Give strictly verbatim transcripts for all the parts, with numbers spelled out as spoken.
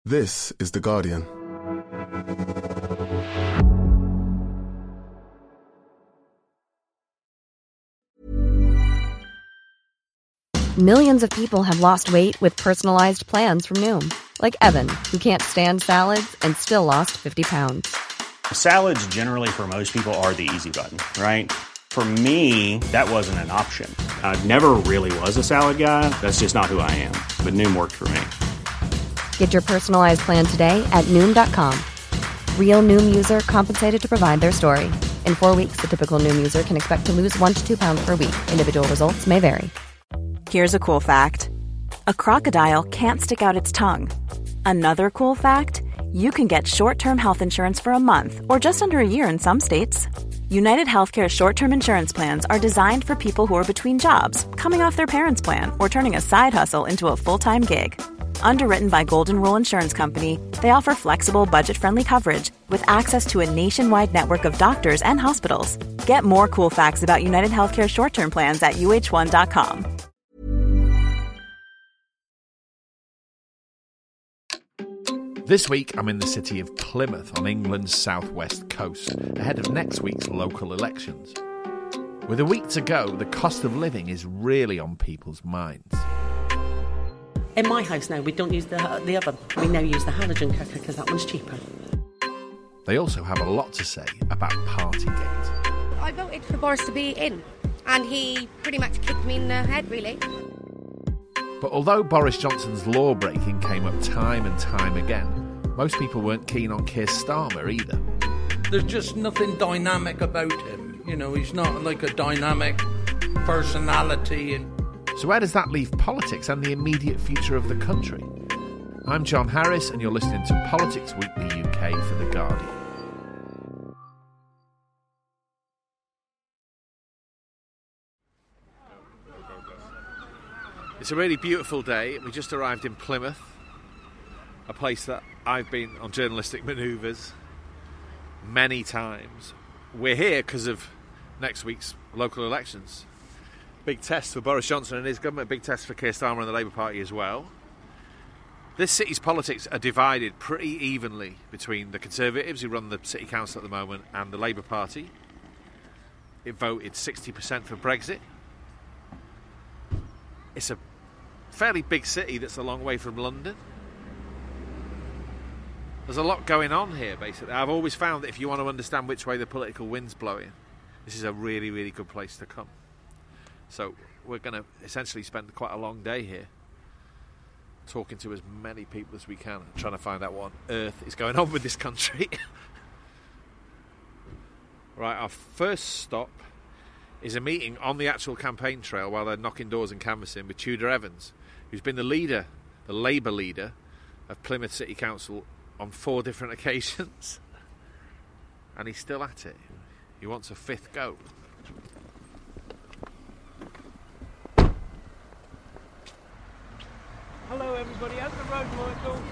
This is The Guardian. Millions of people have lost weight with personalized plans from Noom. Like Evan, who can't stand salads and still lost fifty pounds. Salads generally for most people are the easy button, right? For me, that wasn't an option. I never really was a salad guy. That's just not who I am. But Noom worked for me. Get your personalized plan today at Noom dot com. Real Noom user compensated to provide their story. In four weeks, the typical Noom user can expect to lose one to two pounds per week. Individual results may vary. Here's a cool fact. A crocodile can't stick out its tongue. Another cool fact, you can get short-term health insurance for a month or just under a year in some states. United Healthcare short-term insurance plans are designed for people who are between jobs, coming off their parents' plan, or turning a side hustle into a full-time gig. Underwritten by Golden Rule Insurance Company, they offer flexible, budget-friendly coverage with access to a nationwide network of doctors and hospitals. Get more cool facts about United Healthcare short-term plans at U H one dot com. This week, I'm in the city of Plymouth on England's southwest coast, ahead of next week's local elections. With a week to go, the cost of living is really on people's minds. In my house now, we don't use the the oven. We now use the halogen cooker because that one's cheaper. They also have a lot to say about Partygate. I voted for Boris to be in, and he pretty much kicked me in the head, really. But although Boris Johnson's law-breaking came up time and time again, most people weren't keen on Keir Starmer either. There's just nothing dynamic about him. You know, he's not like a dynamic personality. And So where does that leave politics and the immediate future of the country? I'm John Harris, and you're listening to Politics Weekly U K for The Guardian. It's a really beautiful day. We just arrived in Plymouth, a place that I've been on journalistic manoeuvres many times. We're here because of next week's local elections. Big test for Boris Johnson and his government, big test for Keir Starmer and the Labour Party as well. This city's politics are divided pretty evenly between the Conservatives, who run the city council at the moment, and the Labour Party. It voted sixty percent for Brexit. It's a fairly big city that's a long way from London. There's a lot going on here, basically. I've always found that if you want to understand which way the political wind's blowing, this is a really, really good place to come. So we're going to essentially spend quite a long day here talking to as many people as we can, trying to find out what on earth is going on with this country. Right, our first stop is a meeting on the actual campaign trail while they're knocking doors and canvassing with Tudor Evans, who's been the leader, the Labour leader of Plymouth City Council on four different occasions. And he's still at it. He wants a fifth go. Hello everybody, how's the road, Michael?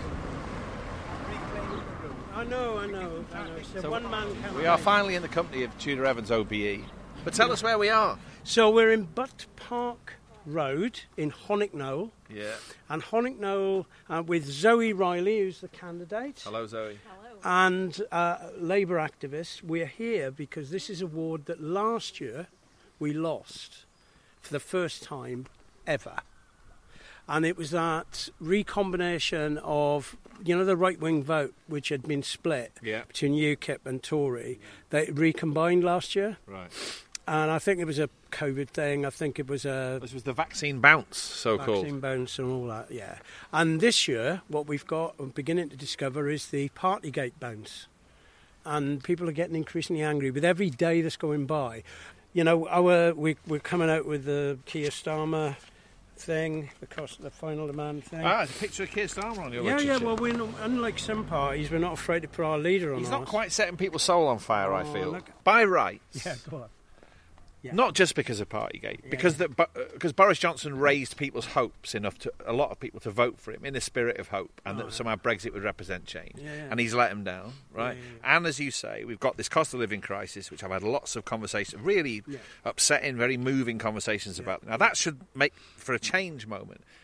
I know, I know, I know. So, so one man campaign. We are finally in the company of Tudor Evans O B E. But tell us where we are. So we're in Butt Park Road in Honock Knoll. Yeah. And Honock Knoll uh, with Zoe Riley, who's the candidate. Hello, Zoe. Hello. And uh, Labour activists. We're here because this is a ward that last year we lost for the first time ever. And it was that recombination of, you know, the right-wing vote, which had been split yeah. between UKIP and Tory, they recombined last year. Right. And I think it was a COVID thing. I think it was a... This was the vaccine bounce, so-called. Vaccine bounce and all that, yeah. And this year, what we've got, I'm beginning to discover, is the Partygate bounce. And people are getting increasingly angry with every day that's going by. You know, our we, we're coming out with the Keir Starmer thing, the cost, the final demand thing. Ah, there's a picture of Keir Starmer on your Yeah, literature. yeah, well, we're not, unlike some parties, we're not afraid to put our leader on He's ours. not quite setting people's soul on fire, Oh, I feel. look. By rights. Yeah, go on. Yeah. Not just because of Partygate, Yeah. because the, because Boris Johnson raised people's hopes enough to a lot of people to vote for him in the spirit of hope, and Oh, that somehow Brexit would represent change. Yeah, yeah. And he's let them down, right? Yeah, yeah, And as you say, we've got this cost of living crisis, which I've had lots of conversations, really Yeah. upsetting, very moving conversations Yeah. about. Now that should make for a change moment.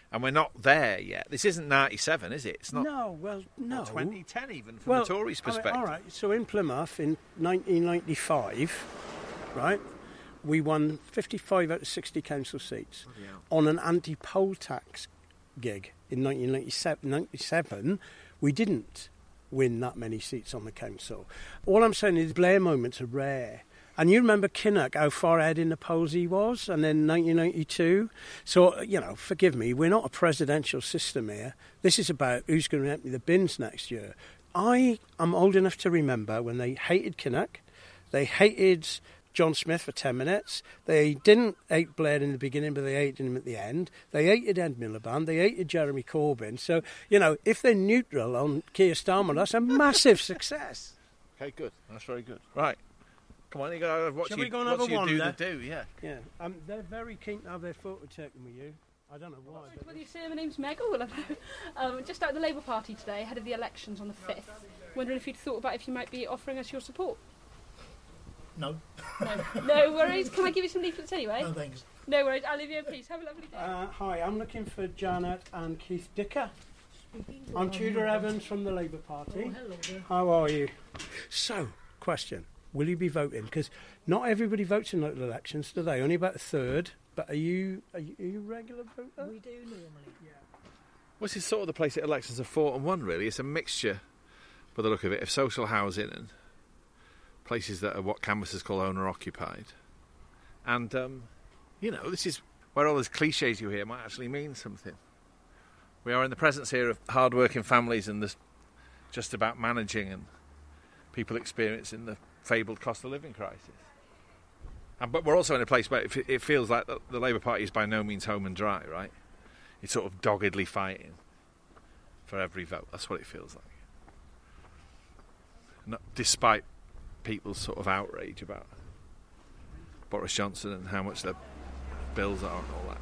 And we're not there yet. This isn't ninety-seven, is it? It's not. No, well, no. Not twenty ten even from well, the Tories' I mean, perspective. all right, so in Plymouth in nineteen ninety-five, right, we won fifty-five out of sixty council seats. Oh, yeah. On an anti-poll tax gig in nineteen ninety-seven, we didn't win that many seats on the council. All I'm saying is Blair moments are rare. And you remember Kinnock, how far ahead in the polls he was, and then nineteen ninety-two. So, you know, forgive me, we're not a presidential system here. This is about who's going to empty the bins next year. I am old enough to remember when they hated Kinnock, they hated John Smith for ten minutes. They didn't hate Blair in the beginning, but they hated him at the end. They hated Ed Miliband. They hated Jeremy Corbyn. So, you know, if they're neutral on Keir Starmer, that's a massive success. Okay, good. That's very good. Right. Come on, you got to watch Shall you, we go and have watch a you do wander? the do, yeah. Yeah, um, they're very keen to have their photo taken with you. I don't know why. but- Whether you say my name's Meg, or um, just out of the Labour Party today, ahead of the elections on the fifth. Wondering if you'd thought about if you might be offering us your support. No. No, no worries. Can I give you some leaflets anyway? No, thanks. No worries. I'll leave you in peace. Have a lovely day. Uh, hi, I'm looking for Janet and Keith Dicker. I'm Tudor Evans from the Labour Party. Oh, hello there. How are you? So, question. Will you be voting? Because not everybody votes in local elections, do they? Only about a third. But are you are you, are you a regular voter? We do normally. Yeah. Well, this is sort of the place that elections are fought and won, really. It's a mixture, by the look of it, of social housing and places that are what canvassers call owner-occupied. And, um, you know, this is where all those cliches you hear might actually mean something. We are in the presence here of hard-working families and this just about managing and people experiencing the fabled cost of living crisis. And, but we're also in a place where it, it feels like the, the Labour Party is by no means home and dry, right? It's sort of doggedly fighting for every vote. That's what it feels like. Not, despite people's sort of outrage about Boris Johnson and how much their bills are and all that.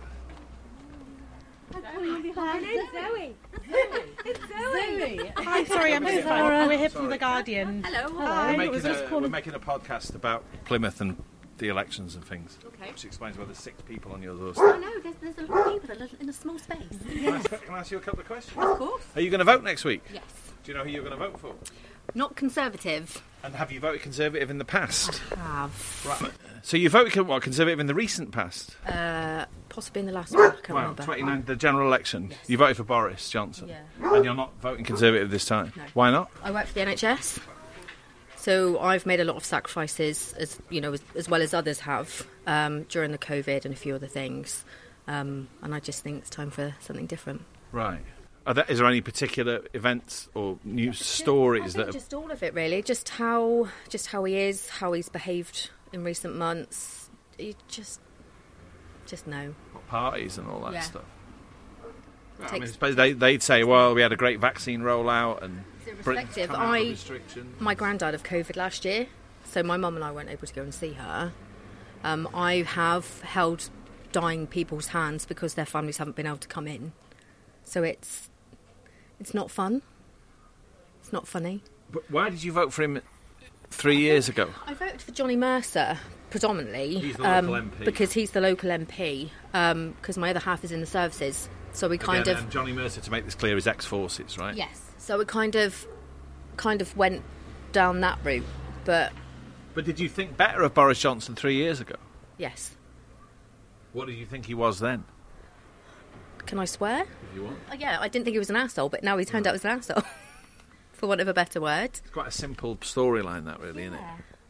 Hi, it's Zoe. It's Zoe. Hi, sorry, I'm just Sarah. We're here from The Guardian. Hello. Hello. We're It making, was a, just calling- we're making a podcast about Plymouth and the elections and things. Okay. Which explains why there's six people on your Oh doorstep. no, there's, there's a lot of people in a small space. Can I, ask, can I ask you a couple of questions? Of course. Are you going to vote next week? Yes. Do you know who you're going to vote for? Not Conservative. And have you voted Conservative in the past? Have. Right. So you voted what, Conservative in the recent past? Uh, possibly in the last one. I can't Well, remember. twenty-nine, the general election. Yes. You voted for Boris Johnson. Yeah. And you're not voting Conservative this time. No. Why not? I work for the N H S, so I've made a lot of sacrifices, as you know, as, as well as others have um, during the COVID and a few other things. Um, and I just think it's time for something different. Right. Are there, is there any particular events or news stories I that? think Have, just all of it, really. Just how, just how he is, how he's behaved in recent months. You just, just know. parties and all that Yeah. stuff. Well, I Takes- mean, I suppose they, they'd say, well, we had a great vaccine rollout and Britain's Irrespective, come out of I, restrictions. my gran died of COVID last year, so my mum and I weren't able to go and see her. Um, I have held dying people's hands because their families haven't been able to come in. So it's it's not fun. It's not funny. But why did you vote for him three years ago? I voted for Johnny Mercer predominantly. He's the local um, M P. Because he's the local M P, because my other half is in the services. So we kind Again, of... and Johnny Mercer, to make this clear, is ex-forces, right? Yes. So we kind of kind of went down that route. But But did you think better of Boris Johnson three years ago? yes. What did you think he was then? Can I swear? If you want. Oh, yeah, I didn't think he was an arsehole, but now he turned out as an arsehole. For want of a better word. It's quite a simple storyline, that really, isn't it?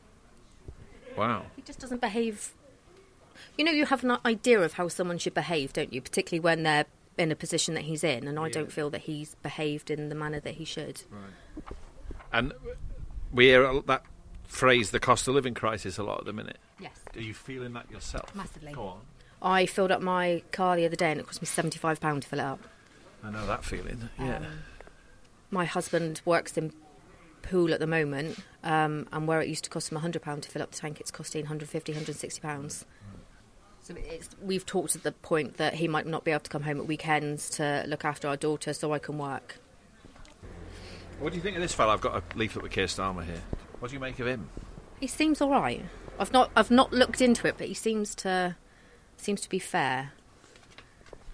Wow. He just doesn't behave... You know, you have an idea of how someone should behave, don't you? Particularly when they're in a position that he's in, and I Yeah. don't feel that he's behaved in the manner that he should. Right. And we hear that phrase, the cost of living crisis, a lot at the minute. Yes. Are you feeling that yourself? Massively. Go on. I filled up my car the other day and it cost me seventy-five pounds to fill it up. I know that feeling, yeah. Um, my husband works in Poole at the moment, um, and where it used to cost him one hundred pounds to fill up the tank, it's costing one hundred fifty, one hundred sixty pounds. So it's, we've talked at the point that he might not be able to come home at weekends to look after our daughter so I can work. What do you think of this fella? I've got a leaflet with Keir Starmer here. What do you make of him? He seems all right. I've not I've not looked into it, but he seems to seems to be fair.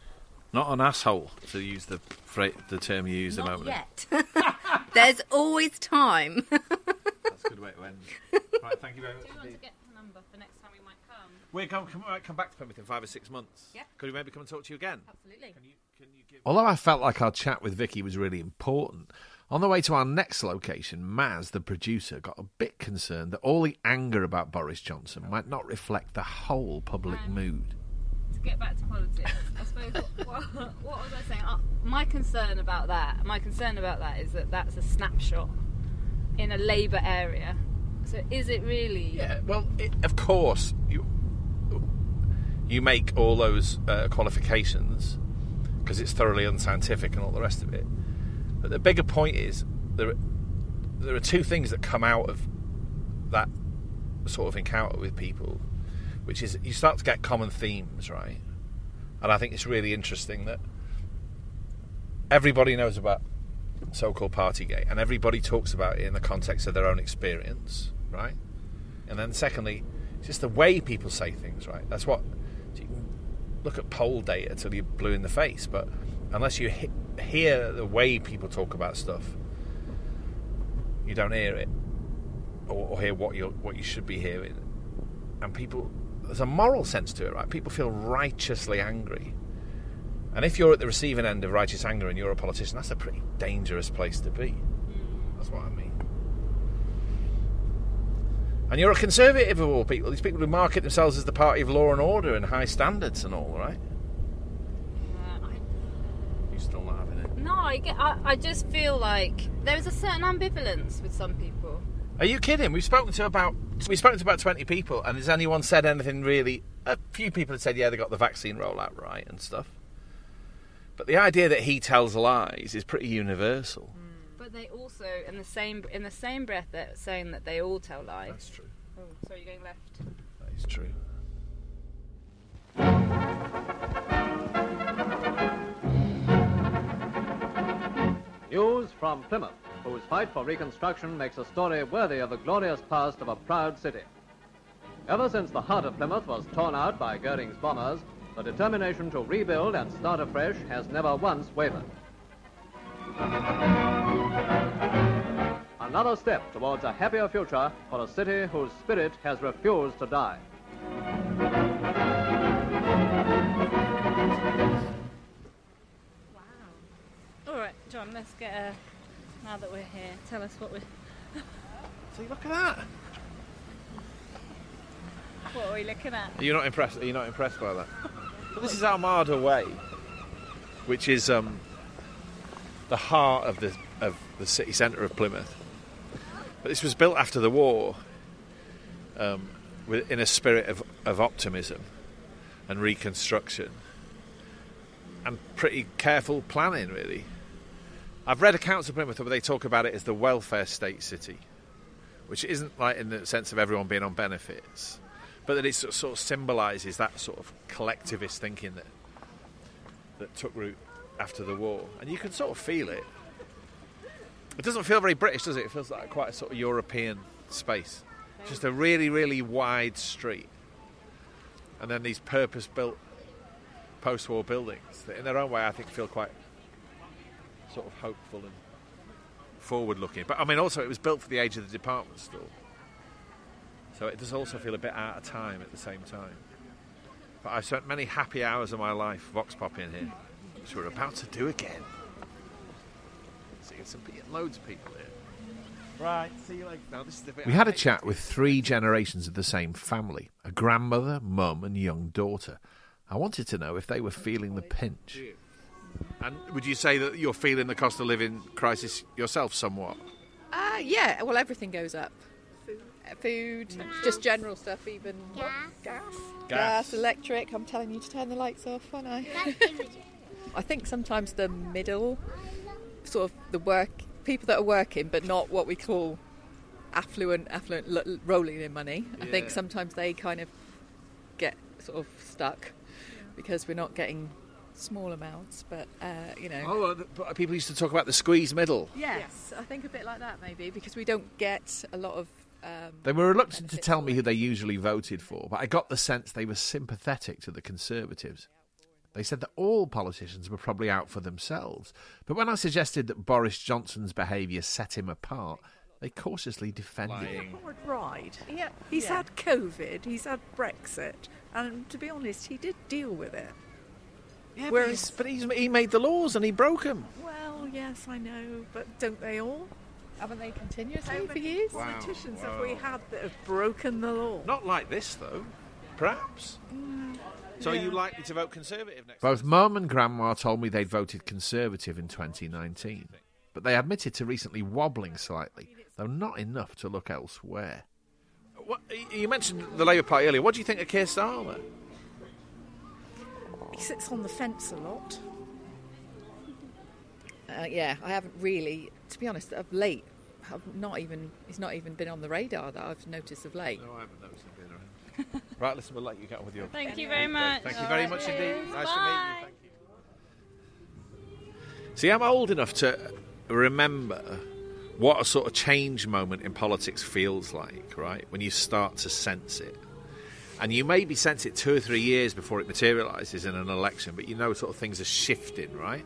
Not an asshole, to use the fra- the term you used a Not moment yet. There's always time. That's a good way to end. Right, thank you very much. Do you want to get the number for next time we might come? We're going to come, might come back to Plymouth in five or six months. Yeah. Could we maybe come and talk to you again? Absolutely. Can you, can you give... Although I felt like our chat with Vicky was really important, on the way to our next location, Maz, the producer, got a bit concerned that all the anger about Boris Johnson might not reflect the whole public Um, mood. To get back to politics, I suppose, what, what, what was I saying? Uh, my concern about that, my concern about that is that that's a snapshot in a Labour area. So is it really... Yeah, well, it, of course, you you make all those uh, qualifications because it's thoroughly unscientific and all the rest of it. But the bigger point is there are, there are two things that come out of that sort of encounter with people, which is you start to get common themes, right? And I think it's really interesting that everybody knows about so-called Partygate and everybody talks about it in the context of their own experience, right? And then secondly, it's just the way people say things, right? That's what... You can look at poll data till you're blue in the face, but unless you he- hear the way people talk about stuff, you don't hear it or, or hear what you what you should be hearing. And people... There's a moral sense to it, right? People feel righteously angry. And if you're at the receiving end of righteous anger and you're a politician, that's a pretty dangerous place to be. That's what I mean. And you're a conservative of all people. These people who market themselves as the party of law and order and high standards and all, right? Uh, I, You're still not having it. no, I, get, I, I just feel like there's a certain ambivalence with some people. Are you kidding? We've spoken to about we've spoken to about twenty people, and has anyone said anything really? A few people have said, yeah, they got the vaccine rollout right and stuff. But the idea that he tells lies is pretty universal. But they also, in the same in the same breath, they're saying that they all tell lies. That's true. Oh, sorry, you're going left. That is true. News from Plymouth, whose fight for reconstruction makes a story worthy of the glorious past of a proud city. Ever since the heart of Plymouth was torn out by Goering's bombers, the determination to rebuild and start afresh has never once wavered. Another step towards a happier future for a city whose spirit has refused to die. All right, John, let's get a... Now that we're here, tell us what we... See, look at that. What are we looking at? Are you not impressed? Are you not impressed by that? Well, this is Armada Way, which is um, the heart of the of the city centre of Plymouth. But this was built after the war, um, with, in a spirit of, of optimism and reconstruction, and pretty careful planning, really. I've read accounts of Plymouth where they talk about it as the welfare state city, which isn't like in the sense of everyone being on benefits, but that it sort of symbolises that sort of collectivist thinking that that took root after the war. And you can sort of feel it. It doesn't feel very British, does it? It feels like quite a sort of European space. Just a really, really wide street. And then these purpose-built post-war buildings that in their own way I think feel quite sort of hopeful and forward-looking. But I mean also it was built for the age of the department store. So it does also feel a bit out of time at the same time. But I've spent many happy hours of my life vox popping here, which we're about to do again. Seeing some loads of people here. Right, see you later. No, this is the bit we had a chat with three generations of the same family, a grandmother, mum and young daughter. I wanted to know if they were feeling the pinch. And would you say that you're feeling the cost of living crisis yourself somewhat? Uh, yeah, well, everything goes up. Food, uh, food just general stuff, even. Gas. Gas. Gas. Gas, electric. I'm telling you to turn the lights off, aren't I? I think sometimes the middle, sort of the work, people that are working, but not what we call affluent, affluent, l- rolling in money. Yeah. I think sometimes they kind of get sort of stuck because we're not getting small amounts, but uh, you know. Oh, but people used to talk about the squeeze middle. Yes, yes, I think a bit like that maybe, because we don't get a lot of. Um, they were reluctant to tell me who they usually voted for, but I got the sense they were sympathetic to the Conservatives. They said that all politicians were probably out for themselves. But when I suggested that Boris Johnson's behaviour set him apart, they cautiously defended him. Hard ride. Yeah, he's yeah. had COVID, he's had Brexit, and to be honest, he did deal with it. Yeah, Whereas, but, he's, but he's, he made the laws and he broke them. Well, yes, I know, but don't they all? Haven't they continuously for years? Wow, politicians wow. have we had that have broken the law? Not like this, though. Perhaps. Mm, so yeah. are you likely to vote Conservative next Both Mum and Grandma told me they'd voted Conservative in twenty nineteen. But they admitted to recently wobbling slightly, though not enough to look elsewhere. What, you mentioned the Labour Party earlier. What do you think of Keir Starmer? He sits on the fence a lot. Uh, yeah, I haven't really, to be honest, of late, I've not even, he's not even been on the radar that I've noticed of late. No, I haven't noticed him being around. Right, listen, we'll let you get on with your... Thank you very much. Thank you very All much right. indeed. Nice Bye. to meet you. Thank you. See, I'm old enough to remember what a sort of change moment in politics feels like, right? When you start to sense it. And you maybe sense it two or three years before it materialises in an election, but you know sort of things are shifting, right?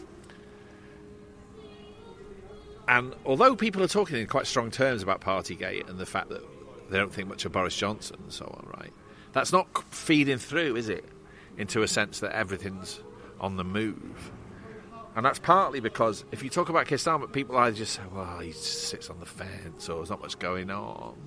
And although people are talking in quite strong terms about Partygate and the fact that they don't think much of Boris Johnson and so on, right? That's not feeding through, is it? Into a sense that everything's on the move. And that's partly because if you talk about Keir Starmer, people either just say, well, he sits on the fence or there's not much going on.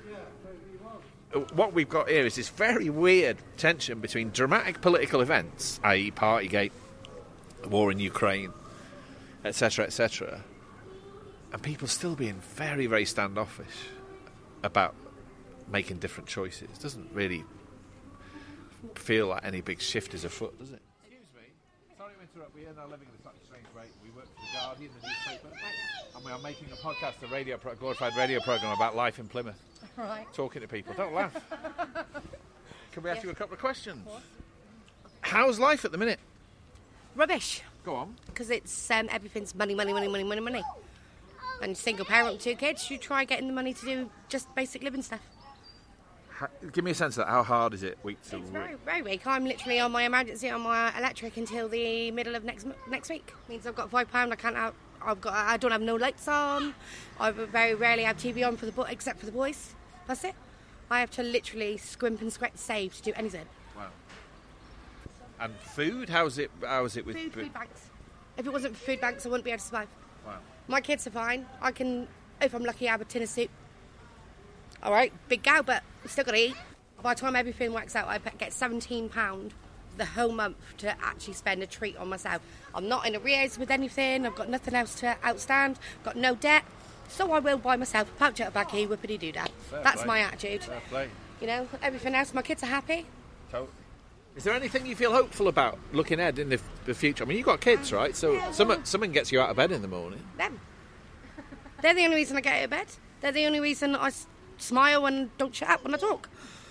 What we've got here is this very weird tension between dramatic political events, that is. Partygate, the war in Ukraine, et cetera, et cetera, and people still being very, very standoffish about making different choices. It doesn't really feel like any big shift is afoot, does it? Excuse me. Sorry to interrupt. We are now living in a slightly strange way. We work for The Guardian, the newspaper, and we are making a podcast, a radio, pro- glorified radio programme about life in Plymouth. Right. Talking to people. Don't laugh. Can we ask yes. you a couple of questions? Of How's life at the minute? Rubbish. Go on. Because it's um, everything's money, money, money, money, money, money. And single parent with two kids, you try getting the money to do just basic living stuff. How, give me a sense of that. How hard is it week to it's week? Very, very weak. I'm literally on my emergency on my electric until the middle of next next week. Means I've got five pound. I can't out. I've got. I don't have no lights on. I very rarely have T V on for the bo- except for the boys. That's it. I have to literally scrimp and scratch save to do anything. Wow. And food? How's it? How's it with food? Food banks. If it wasn't for food banks, I wouldn't be able to survive. Wow. My kids are fine. I can, if I'm lucky, have a tin of soup. All right, big gal, but still got to eat. By the time everything works out, I get seventeen pounds the whole month to actually spend a treat on myself. I'm not in arrears with anything. I've got nothing else to outstand. Got no debt. So I will buy myself a pouch of tobacco, whippity-doo-dah. That's play. my attitude. Fair play. You know, everything else, my kids are happy. Totally. Is there anything you feel hopeful about looking ahead in the, the future? I mean, you've got kids, right? So yeah, someone, well, someone gets you out of bed in the morning. Them. They're the only reason I get out of bed. They're the only reason I s- smile and don't shut up when I talk.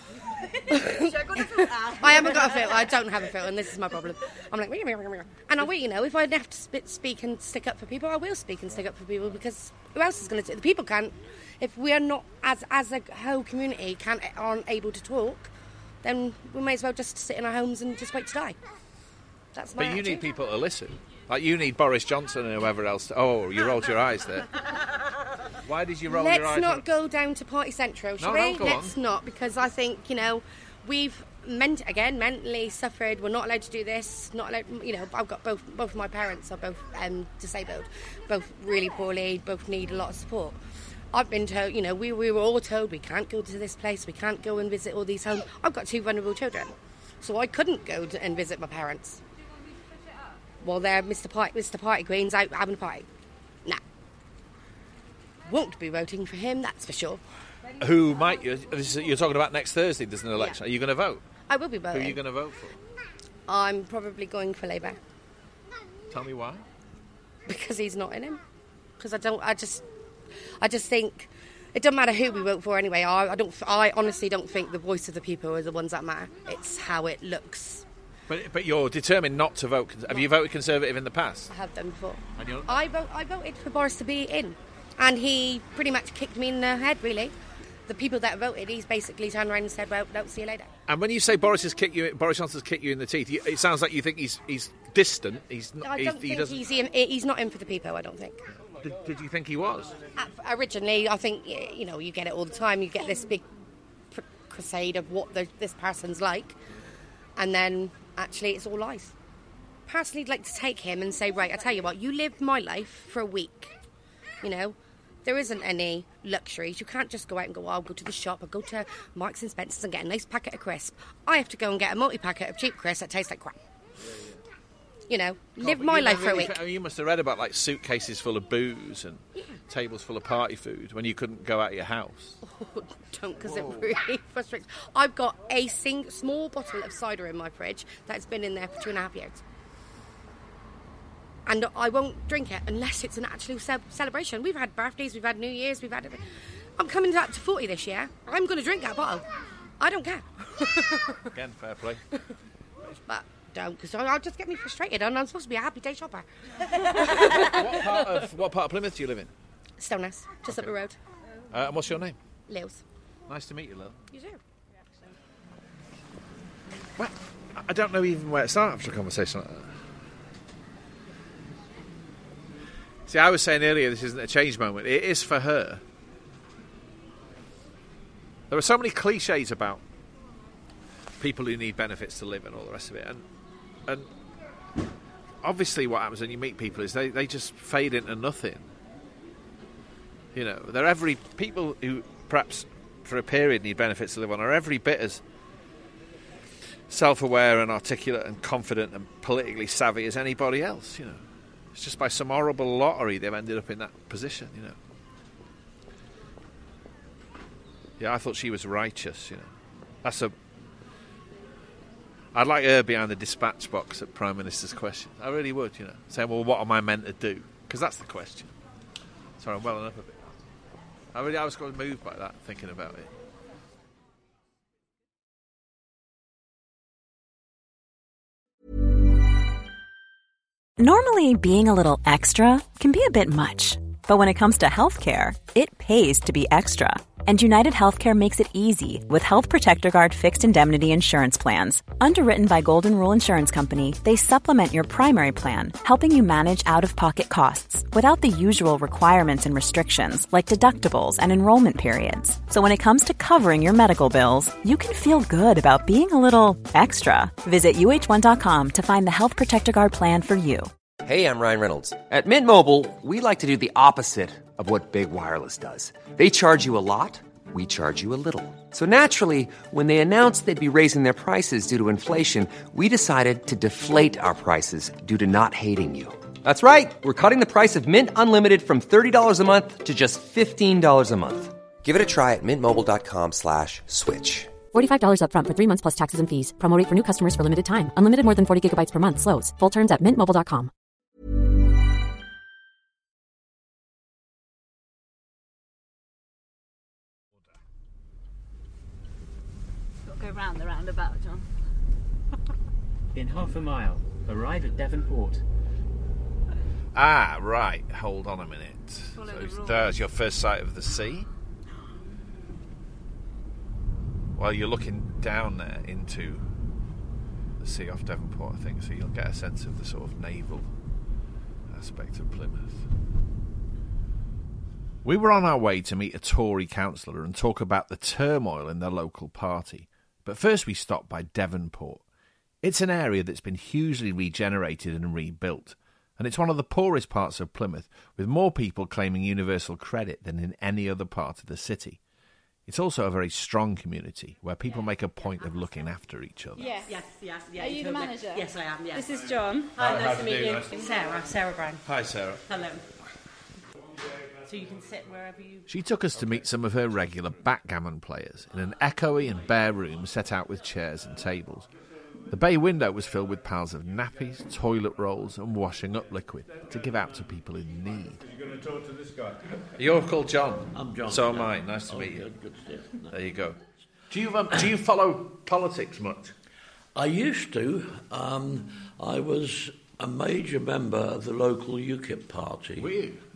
I haven't got a filter. I don't have a filter, and this is my problem. I'm like, and I will, you know, if I have to sp- speak and stick up for people, I will speak and stick up for people, because who else is going to do it? The people can't. If we are not, as as a whole community, can't aren't able to talk, then we may as well just sit in our homes and just wait to die. That's my But you attitude. need people to listen. Like, you need Boris Johnson and whoever else. To, oh, you rolled your eyes there. Why did you roll Let's your eyes? not go down to Party Central, shall No, we? no, go Let's on. not, because I think, you know, we've ment- again mentally suffered. We're not allowed to do this. Not allowed. You know, I've got both. Both of my parents are both um, disabled, both really poorly. Both need a lot of support. I've been told, you know, we we were all told we can't go to this place. We can't go and visit all these homes. I've got two vulnerable children, so I couldn't go to, and visit my parents. Well, they're Mister Party, Mister Party Green's out having a party. Nah. Won't be voting for him, that's for sure. Who might you? You're talking about next Thursday. There's an election. Yeah. Are you going to vote? I will be voting. Who are you going to vote for? I'm probably going for Labour. Tell me why. Because he's not in him. Because I don't. I just. I just think it doesn't matter who we vote for anyway. I, I don't. I honestly don't think the voice of the people are the ones that matter. It's how it looks. But but you're determined not to vote. Have you voted Conservative in the past? I have done before. And I vote. I voted for Boris to be in, and he pretty much kicked me in the head, really. the people that voted, he's basically turned around and said, well, no, see you later. And when you say Boris has kicked you, Boris Johnson's kicked you in the teeth, you, it sounds like you think he's he's distant. He's not. I he's, don't he think doesn't. he's in, he's not in for the people, I don't think. Did, did you think he was? Uh, originally, I think, you know, you get it all the time. You get this big pr- crusade of what the, this person's like, and then actually it's all lies. Personally, I'd like to take him and say, right, I tell you what, you lived my life for a week, you know. There isn't any luxuries. You can't just go out and go, oh, I'll go to the shop or go to Marks and Spencer's and get a nice packet of crisps. I have to go and get a multi-packet of cheap crisps that taste like crap. You know, live Oh, my you life don't for a really week. th- You must have read about like suitcases full of booze and Yeah. tables full of party food when you couldn't go out of your house. Oh, don't, because it really frustrates. I've got a sing- small bottle of cider in my fridge that's been in there for two and a half years. And I won't drink it unless it's an actual ce- celebration. We've had birthdays, we've had New Year's, we've had... I'm coming up to forty this year. I'm going to drink that bottle. I don't care. Again, fair play. But don't, because I'll just get me frustrated, and I'm supposed to be a happy day shopper. what part of what part of Plymouth do you live in? Stonehouse, just up the road. Uh, and what's your name? Lils. Nice to meet you, Lil. You do. Well, I don't know even where to start after a conversation like that. See, I was saying earlier this isn't a change moment. It is for her. There are so many cliches about people who need benefits to live and all the rest of it. And and obviously what happens when you meet people is they, they just fade into nothing. You know, they're every... People who perhaps for a period need benefits to live on are every bit as self-aware and articulate and confident and politically savvy as anybody else, you know. It's just by some horrible lottery they've ended up in that position, you know. Yeah, I thought she was righteous, you know. That's a... I'd like her behind the dispatch box at Prime Minister's question. I really would, you know. Saying, well, what am I meant to do? Because that's the question. Sorry, I'm welling up a bit. I really, I was quite moved by that, thinking about it. Normally, being a little extra can be a bit much. But when it comes to healthcare, it pays to be extra. And United Healthcare makes it easy with Health Protector Guard fixed indemnity insurance plans. Underwritten by Golden Rule Insurance Company, they supplement your primary plan, helping you manage out-of-pocket costs without the usual requirements and restrictions like deductibles and enrollment periods. So when it comes to covering your medical bills, you can feel good about being a little extra. Visit U H one dot com to find the Health Protector Guard plan for you. Hey, I'm Ryan Reynolds. At Mint Mobile, we like to do the opposite of what Big Wireless does. They charge you a lot, we charge you a little. So naturally, when they announced they'd be raising their prices due to inflation, we decided to deflate our prices due to not hating you. That's right. We're cutting the price of Mint Unlimited from thirty dollars a month to just fifteen dollars a month. Give it a try at mintmobile.com slash switch. forty-five dollars up front for three months plus taxes and fees. Promo rate for new customers for limited time. Unlimited more than forty gigabytes per month. Slows full terms at mint mobile dot com. Go round the roundabout, John. In half a mile, arrive at Devonport. Ah, right. Hold on a minute. Follow So the rules. there's your first sight of the sea. Well, you're looking down there into the sea off Devonport, I think, so you'll get a sense of the sort of naval aspect of Plymouth. We were on our way to meet a Tory councillor and talk about the turmoil in their local party. But first we stopped by Devonport. It's an area that's been hugely regenerated and rebuilt, and it's one of the poorest parts of Plymouth, with more people claiming universal credit than in any other part of the city. It's also a very strong community, where people make a point of looking after each other. Yes. Yes, yes, yeah. Are you the totally. manager? Yes, I am, yes. This is John. Hi, Hi, nice how to do meet you do? you. Nice to meet you. Sarah, Sarah Brown. Hi, Sarah. Hello. So you can sit wherever you... She took us to meet some of her regular backgammon players in an echoey and bare room set out with chairs and tables. The bay window was filled with piles of nappies, toilet rolls and washing up liquid to give out to people in need. You're going to talk to this guy? You're called John. I'm John. So am I. Nice to Oh, meet you. good, good to see you. There you go. Do you um, do you follow politics much? I used to. Um, I was a major member of the local UKIP party. Were you?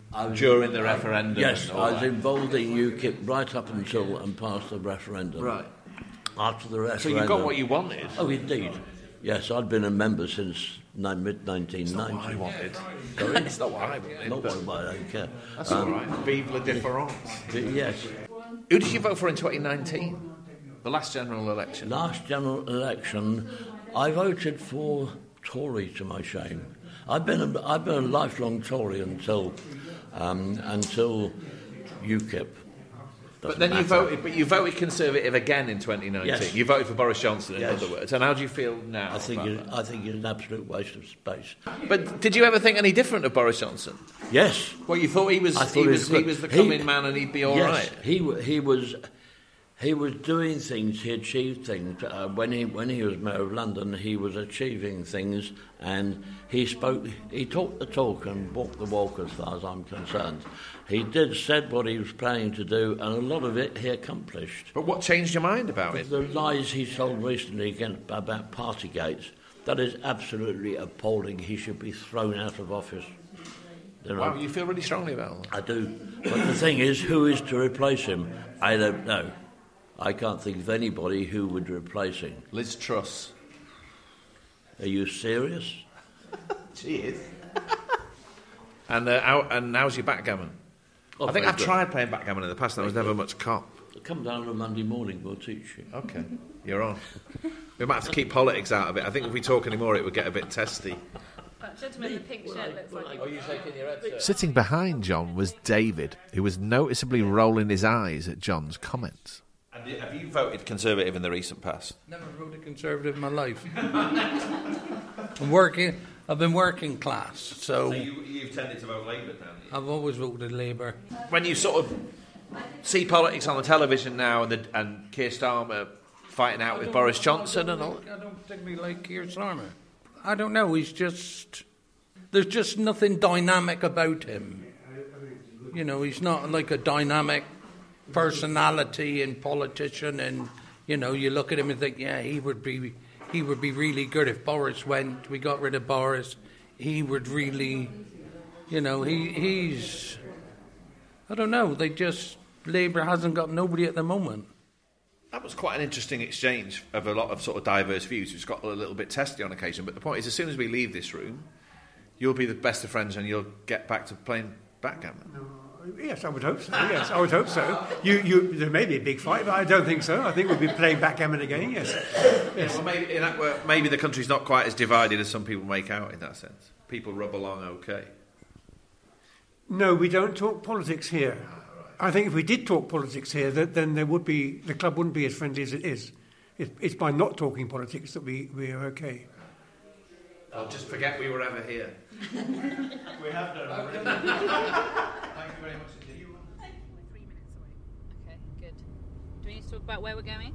I was, during the referendum? Yes, and all I was that? involved in UKIP right up until and past the referendum. Right. After the referendum. So you got what you wanted? Oh, indeed. Yes, I'd been a member since mid nineteen ninety. That's not what I wanted. Sorry? It's not what I wanted. Not what I don't care. That's Um, all right. Vive la différence. Yes. Who did you vote for in twenty nineteen? The last general election. Last general election, I voted for Tory, to my shame. I've been a, I've been a lifelong Tory until um, until UKIP. But then Doesn't you matter. voted, but you voted Conservative again in twenty nineteen. Yes. You voted for Boris Johnson, in Yes. other words. And how do you feel now? I think about it, I think it's an absolute waste of space. that? But did you ever think any different of Boris Johnson? Yes. Well, you thought he was I thought he was, good. he was the coming man and he'd be all yes, right. He wa- he was he was doing things. He achieved things. Uh, when he when he was mayor of London, he was achieving things, and he spoke. He talked the talk and walked the walk, as far as I'm concerned. He did said what he was planning to do, and a lot of it he accomplished. But what changed your mind about it? The lies he told recently again about Partygate. That is absolutely appalling. He should be thrown out of office. You know, Wow, you feel really strongly about that. I do. But the thing is, who is to replace him? I don't know. I can't think of anybody who would replace him. Liz Truss. Are you serious? She is. and uh, how, and how's your backgammon? Oh, I think very I've good. tried playing backgammon in the past and I was never much cop. Come down on a Monday morning, we'll teach you. Okay, you're on. We might have to keep politics out of it. I think if we talk anymore, it would get a bit testy. That gentleman in the pink shirt looks like... Are you shaking your head, sir? Sitting behind John was David, who was noticeably rolling his eyes at John's comments. And have you voted Conservative in the recent past? Never voted Conservative in my life. I'm working. I've been working class, so, So you, you've tended to vote Labour, haven't you? I've always voted Labour. When you sort of see politics on the television now and, the, and Keir Starmer fighting out with Boris Johnson and all... I don't particularly like Keir Starmer. I don't know. He's just there's just nothing dynamic about him. You know, he's not like a dynamic personality and politician. And you know, you look at him and think, yeah, he would be he would be really good if Boris went. We got rid of Boris. He would really, you know, he he's. I don't know. They just Labour hasn't got nobody at the moment. That was quite an interesting exchange of a lot of sort of diverse views, which got a little bit testy on occasion. But the point is, as soon as we leave this room, you'll be the best of friends and you'll get back to playing backgammon. Yes, I would hope so. Yes, I would hope so. You, you, there may be a big fight, but I don't think so. I think we'll be playing backgammon again. Yes. Yes. Well, maybe, in that way, maybe the country's not quite as divided as some people make out in that sense. People rub along okay. No, we don't talk politics here. I think if we did talk politics here, that, then there would be the club wouldn't be as friendly as it is. It, it's by not talking politics that we, we are okay. I'll just forget we were ever here. We have done. Thank you very much indeed. Three minutes away. Okay, good. Do we need to talk about where we're going?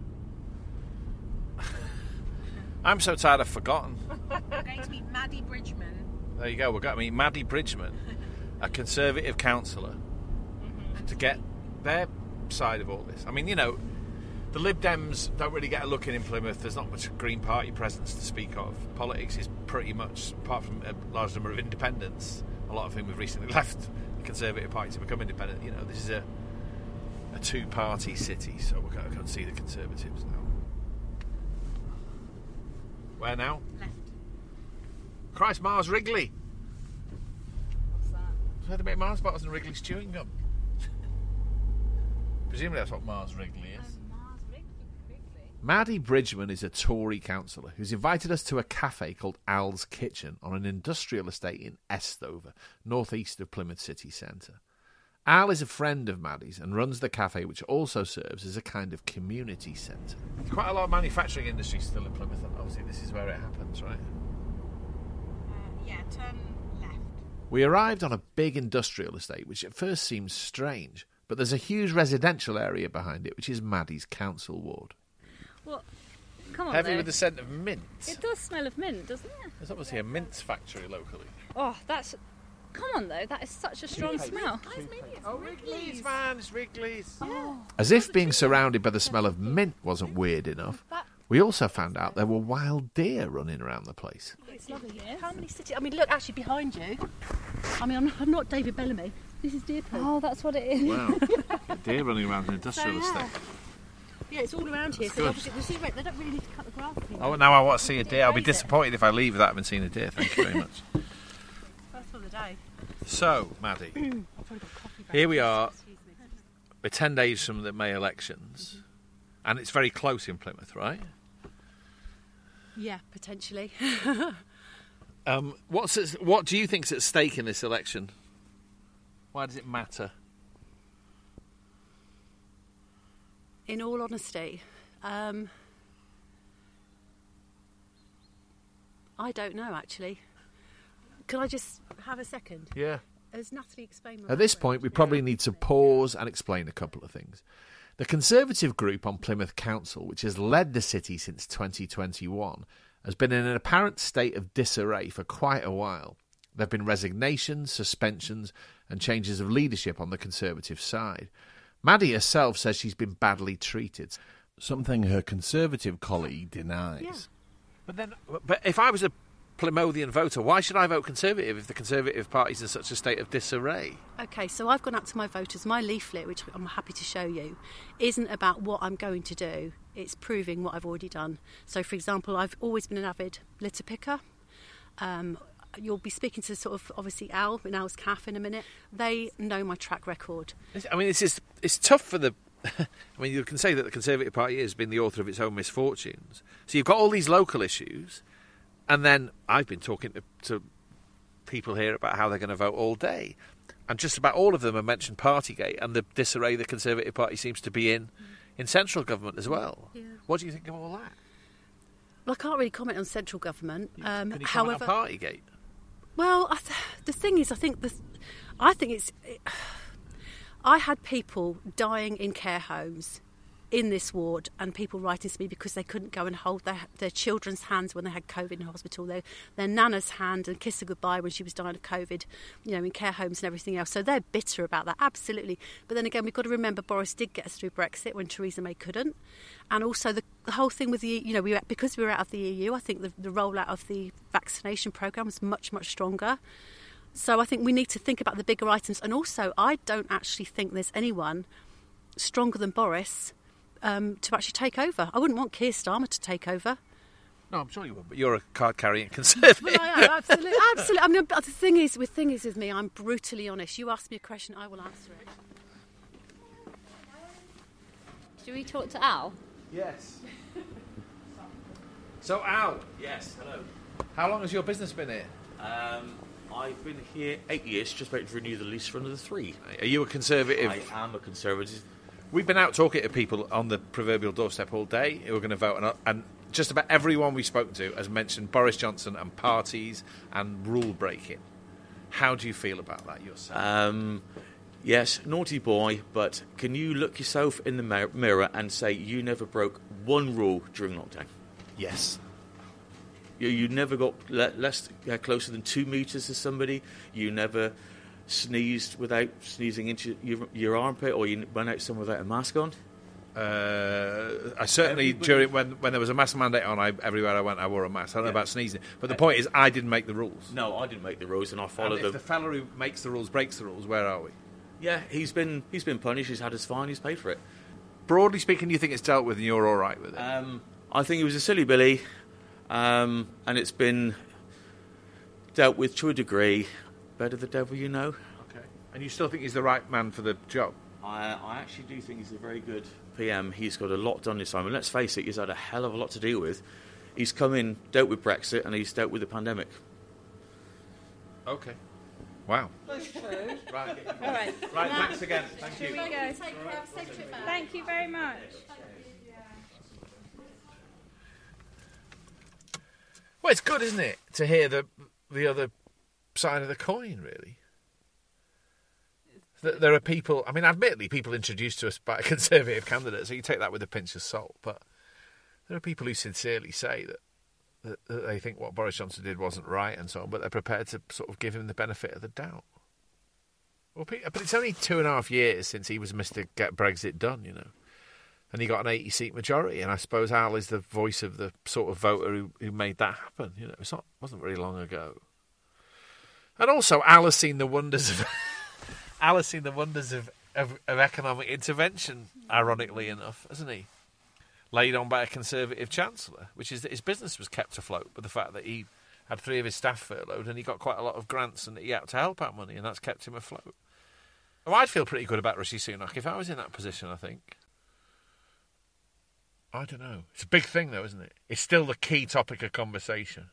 I'm so tired I've forgotten. We're going to meet Maddie Bridgman. There you go, we're going to meet Maddie Bridgman, a Conservative councillor, mm-hmm. to get their side of all this. I mean, you know, the Lib Dems don't really get a look in in Plymouth. There's not much Green Party presence to speak of. Politics is pretty much, apart from a large number of independents, a lot of whom have recently left the Conservative Party to become independent. You know, this is a a two-party city, so we're going to go and see the Conservatives now. Where now? Left. Christ, Mars Wrigley. What's that? I've heard about Mars bars and Wrigley's chewing gum. Presumably that's what Mars Wrigley is. Oh, Mars Wrigley. Wrigley. Maddie Bridgman is a Tory councillor who's invited us to a cafe called Al's Kitchen on an industrial estate in Estover, northeast of Plymouth city centre. Al is a friend of Maddie's and runs the cafe, which also serves as a kind of community centre. There's quite a lot of manufacturing industry still in Plymouth, and obviously this is where it happens, right? Uh, yeah, turn left. We arrived on a big industrial estate, which at first seems strange, but there's a huge residential area behind it, which is Maddie's council ward. Well, come on, Heavy though. with the scent of mint. It does smell of mint, doesn't it? There's obviously a mince factory locally. Oh, that's... Come on, though. That is such a strong smell. Oh, Wrigley's, man. It's Wrigley's. Yeah. As if being surrounded by the smell of mint wasn't weird enough, we also found out there were wild deer running around the place. It's lovely here. How many cities? I mean, look, actually behind you. I mean, I'm, I'm not David Bellamy, This is deer poop. Oh, that's what it is. Wow. Deer running around an industrial So, yeah. estate. Yeah, it's all around here. That's So good. obviously, you see, right, they don't really need to cut the grass. Here. Oh, now I want to see a deer. I'll be disappointed if I leave without having seen a deer. Thank you very much. First for the day. So, Maddie, here we are. We're ten days from the May elections, and it's very close in Plymouth, right? Yeah, potentially. Um, what's at, what do you think's at stake in this election? Why does it matter? In all honesty, um, I don't know actually. Can I just have a second? Yeah. Has Natalie explained? At this point, we probably need to pause and explain a couple of things. The Conservative group on Plymouth Council, which has led the city since twenty twenty-one, has been in an apparent state of disarray for quite a while. There have been resignations, suspensions and changes of leadership on the Conservative side. Maddie herself says she's been badly treated, something her Conservative colleague denies. Yeah. But then, but if I was a Plymouthian voter, why should I vote Conservative if the Conservative Party's in such a state of disarray? Okay, so I've gone out to my voters. My leaflet, which I'm happy to show you, isn't about what I'm going to do. It's proving what I've already done. So, for example, I've always been an avid litter picker. Um, you'll be speaking to sort of, obviously, Al, in Al's Cafe in a minute. They know my track record. I mean, it's just, it's tough for the... I mean, you can say that the Conservative Party has been the author of its own misfortunes. So you've got all these local issues, and then I've been talking to, to people here about how they're going to vote all day. And just about all of them have mentioned Partygate and the disarray the Conservative Party seems to be in, in central government as well. Yeah. What do you think of all that? Well, I can't really comment on central government. Um, Can you however, comment on Partygate? Well, I th- the thing is, I think the, I think it's. It, I had people dying in care homes in this ward, and people writing to me because they couldn't go and hold their their children's hands when they had COVID in hospital, their their nana's hand and kiss her goodbye when she was dying of COVID, you know, in care homes and everything else. So they're bitter about that, absolutely. But then again, we've got to remember Boris did get us through Brexit when Theresa May couldn't, and also the, the whole thing with the, you know, we were, because we were out of the E U, I think the, the rollout of the vaccination programme was much much stronger. So I think we need to think about the bigger items, and also I don't actually think there's anyone stronger than Boris Um, to actually take over. I wouldn't want Keir Starmer to take over. No, I'm sure you would, but you're a card-carrying Conservative. Well, I am, absolutely, absolutely. I mean, the thing is, with thing is with me, I'm brutally honest. You ask me a question, I will answer it. Should we talk to Al? Yes. So, Al. Yes, hello. How long has your business been here? Um, I've been here eight years, just waiting to renew the lease for another three. Are you a Conservative? I am a Conservative. We've been out talking to people on the proverbial doorstep all day who are going to vote, and, and just about everyone we've spoken to has mentioned Boris Johnson and parties and rule breaking. How do you feel about that yourself? Um, yes, naughty boy, but can you look yourself in the mir- mirror and say you never broke one rule during lockdown? Yes. You, you never got le- less uh, closer than two metres to somebody. You never sneezed without sneezing into your, your armpit, or you went out somewhere without a mask on? Uh, I certainly, Everybody. during when, when there was a mask mandate on, I, everywhere I went, I wore a mask. I don't yeah. know about sneezing. But the point is, I didn't make the rules. No, I didn't make the rules, and I followed and them. If the fella who makes the rules breaks the rules, where are we? Yeah, he's been he's been punished, he's had his fine, he's paid for it. Broadly speaking, you think it's dealt with and you're all right with it? Um, I think he was a silly Billy, um, and it's been dealt with to a degree. Better the devil you know. Okay. And you still think he's the right man for the job? I, I actually do think he's a very good P M. He's got a lot done this time, and let's face it, he's had a hell of a lot to deal with. He's come in, dealt with Brexit, and he's dealt with the pandemic. Okay. Wow. That's true. Right. All right. Right, thanks again. Thank you. Here we go. Thank you very much. Well, it's good, isn't it, to hear the the other side of the coin, really. There are people, I mean, admittedly, people introduced to us by a Conservative candidate, so you take that with a pinch of salt, but there are people who sincerely say that, that, that they think what Boris Johnson did wasn't right and so on, but they're prepared to sort of give him the benefit of the doubt. Well, but it's only two and a half years since he was Mister Get Brexit Done, you know, and he got an eighty-seat majority, and I suppose Al is the voice of the sort of voter who, who made that happen. You know, it's not wasn't very long ago. And also, Al has seen the wonders of... Al has seen the wonders of, of, of economic intervention, ironically enough, hasn't he? Laid on by a Conservative Chancellor, which is that his business was kept afloat with the fact that he had three of his staff furloughed and he got quite a lot of grants and he had to help out money, and that's kept him afloat. Well, I'd feel pretty good about Rishi Sunak if I was in that position, I think. I don't know. It's a big thing, though, isn't it? It's still the key topic of conversation.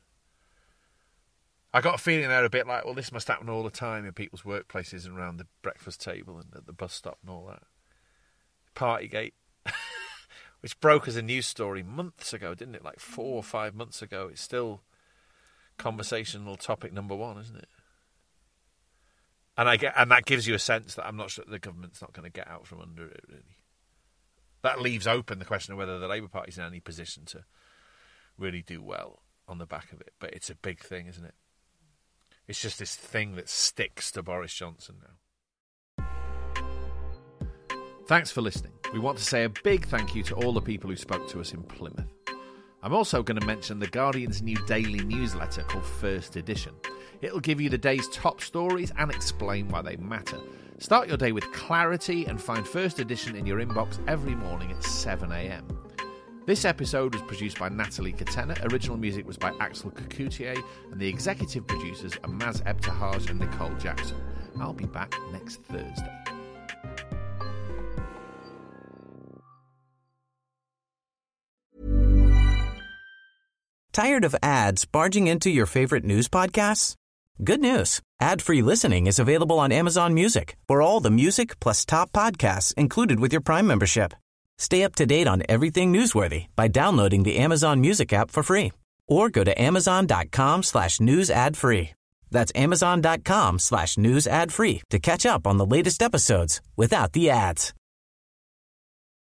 I got a feeling they're a bit like, well, this must happen all the time in people's workplaces and around the breakfast table and at the bus stop and all that. Partygate. Which broke as a news story months ago, didn't it? Like four or five months ago. It's still conversational topic number one, isn't it? And I get, and that gives you a sense that I'm not sure the government's not going to get out from under it, really. That leaves open the question of whether the Labour Party's in any position to really do well on the back of it. But it's a big thing, isn't it? It's just this thing that sticks to Boris Johnson now. Thanks for listening. We want to say a big thank you to all the people who spoke to us in Plymouth. I'm also going to mention The Guardian's new daily newsletter called First Edition. It'll give you the day's top stories and explain why they matter. Start your day with clarity and find First Edition in your inbox every morning at seven a.m. This episode was produced by Natalie Katena, original music was by Axel Kakoutié, and the executive producers are Maz Ebtehaj and Nicole Jackson. I'll be back next Thursday. Tired of ads barging into your favorite news podcasts? Good news. Ad-free listening is available on Amazon Music for all the music plus top podcasts included with your Prime membership. Stay up to date on everything newsworthy by downloading the Amazon Music app for free or go to amazon.com slash news ad free. That's amazon.com slash news ad free to catch up on the latest episodes without the ads.